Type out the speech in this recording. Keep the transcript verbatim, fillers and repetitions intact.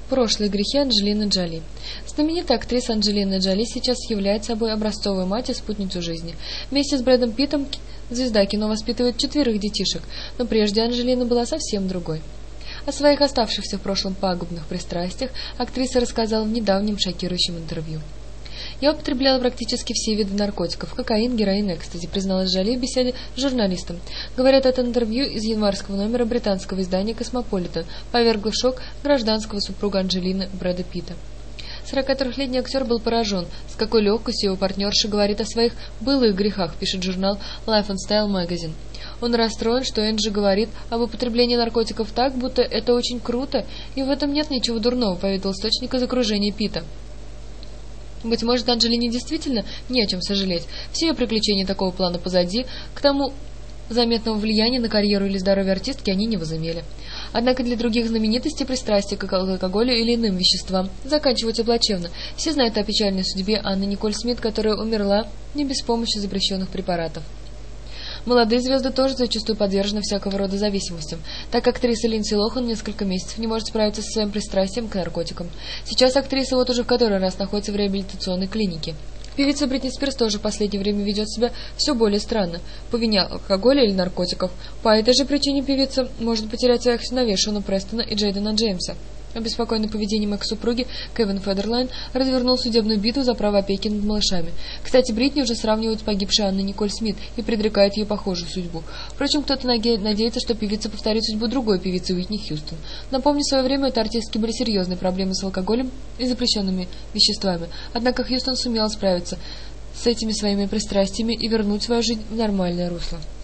Прошлые грехи Анджелины Джоли. Знаменитая актриса Анджелина Джоли сейчас является собой образцовую мать и спутницу жизни. Вместе с Брэдом Питтом звезда кино воспитывает четверых детишек, но прежде Анджелина была совсем другой. О своих оставшихся в прошлом пагубных пристрастиях актриса рассказала в недавнем шокирующем интервью. «Я употребляла практически все виды наркотиков – кокаин, героин, экстази», призналась Джоли в беседе с журналистом. Говорят, это интервью из январского номера британского издания «Космополитен» повергло в шок гражданского супруга Анджелины Брэда Питта. сорокатрёхлетний актер был поражен, с какой легкостью его партнерша говорит о своих былых грехах, пишет журнал Life and Style Magazine. Он расстроен, что Энджи говорит об употреблении наркотиков так, будто это очень круто, и в этом нет ничего дурного, поведал источник из окружения Питта. Быть может, Анджелине действительно не о чем сожалеть. Все ее приключения такого плана позади, к тому заметного влияния на карьеру или здоровье артистки они не возымели. Однако для других знаменитостей пристрастие к алкоголю или иным веществам заканчивается плачевно. Все знают о печальной судьбе Анны Николь Смит, которая умерла не без помощи запрещенных препаратов. Молодые звезды тоже зачастую подвержены всякого рода зависимостям, так как актриса Линдси Лохан несколько месяцев не может справиться со своим пристрастием к наркотикам. Сейчас актриса вот уже в который раз находится в реабилитационной клинике. Певица Бритни Спирс тоже в последнее время ведет себя все более странно, по вине алкоголя или наркотиков. По этой же причине певица может потерять своих сыновей Шона Престона и Джейдена Джеймса. Обеспокоенный поведением экс-супруги, Кевин Федерлайн развернул судебную битву за право опеки над малышами. Кстати, Бритни уже сравнивают с погибшей Анной Николь Смит и предрекает ей похожую судьбу. Впрочем, кто-то надеется, что певица повторит судьбу другой певицы Уитни Хьюстон. Напомню, в свое время у этой артистки были серьезные проблемы с алкоголем и запрещенными веществами. Однако Хьюстон сумела справиться с этими своими пристрастиями и вернуть свою жизнь в нормальное русло.